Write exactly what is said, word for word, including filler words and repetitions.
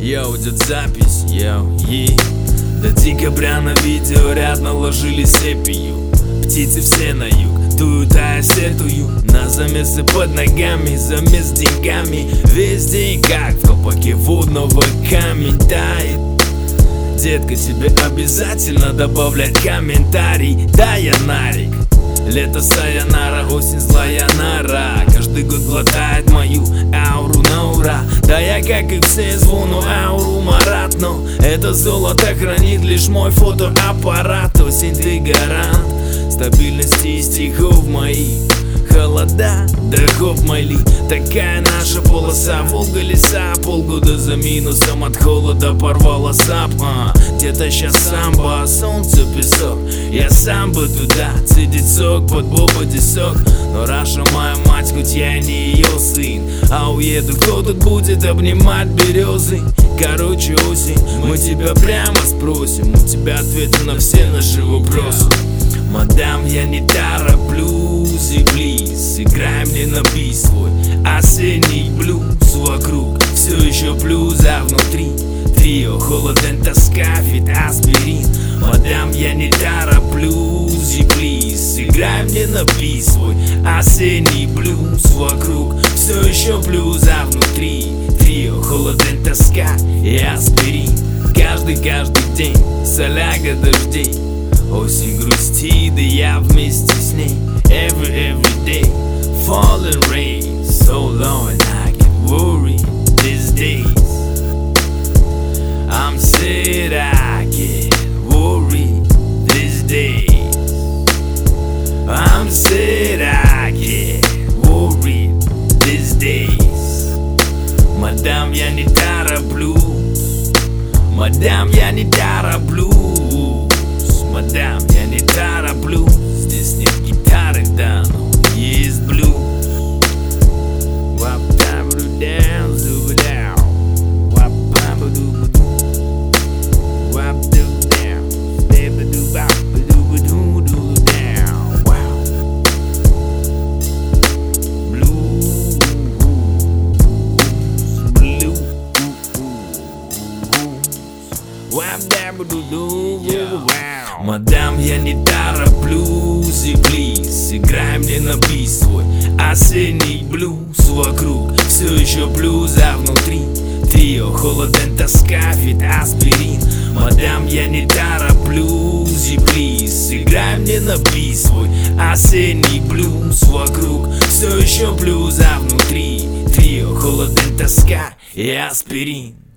Йоу, идет запись, йоу, е. До декабря на видеоряд наложили сепию. Птицы все на юг, дуют, а я сетую на замесы под ногами, замес с деньгами. Весь день как в колпаке водного камень тает. Детка, тебе обязательно добавлять комментарий. Да, я нарик. Лето сайонара, осень злая нора. Каждый год глотает мою ауру на ура. Да я, как и все, звону ауру Марат. Но это золото хранит лишь мой фотоаппарат. Осень, ты гарант стабильности стихов моих. Холода, да хоп, майли. Такая наша полоса, Волга леса. Полгода за минусом, от холода порвала сап. а, Где-то щас самбо, а солнце песок. Я сам бы туда цедить сок, под боба десок. Но Раша моя мать, хоть я не ее сын. А уеду, кто тут будет обнимать березы? Короче, осень, мы тебя прямо спросим. У тебя ответы на все наши вопросы. Мадам, я не тороплюсь и близ. Играй мне на бис свой осенний блюз. Вокруг все еще плюс, а внутри трио, холоден, тоска, фит, аспирин. Мадам, я не тороплюсь и близ. Играй мне на бис свой осенний блюз. Вокруг все еще плюс, а внутри трио, холоден, тоска и аспирин. Каждый, каждый день соляга дождей. Осень грустит, и я вместе с ней. Every, every day falling rain. So long and I get worried these days. I'm sad, I get worried these days. I'm sad, I get worried these days. Мадам, я не тороплюсь. Мадам, я не тороплюсь. Мадам, я не тороплю. Здесь нет гитары, да, но есть блюз. Мадам, я не тороплюсь и близ. Играй мне на бис свой осенний блюз. Вокруг все еще плюс, а внутри трио, холоден, тоска, фит, аспирин. Мадам, я не тороплюсь и близ. Играй мне на бис свой осенний блюз. Вокруг все еще плюс, а внутри трио, холоден, тоска и аспирин.